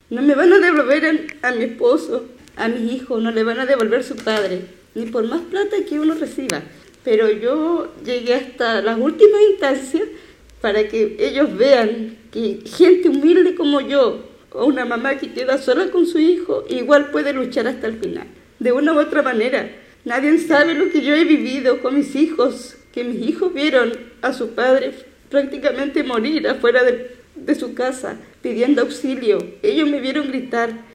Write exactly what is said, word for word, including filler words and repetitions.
No me van a devolver a, a mi esposo, a mis hijos, no le van a devolver su padre, ni por más plata que uno reciba. Pero yo llegué hasta las últimas instancias para que ellos vean que gente humilde como yo, o una mamá que queda sola con su hijo, igual puede luchar hasta el final. De una u otra manera, nadie sabe lo que yo he vivido con mis hijos, que mis hijos vieron a su padre prácticamente morir afuera de, de su casa, pidiendo auxilio. Ellos me vieron gritar.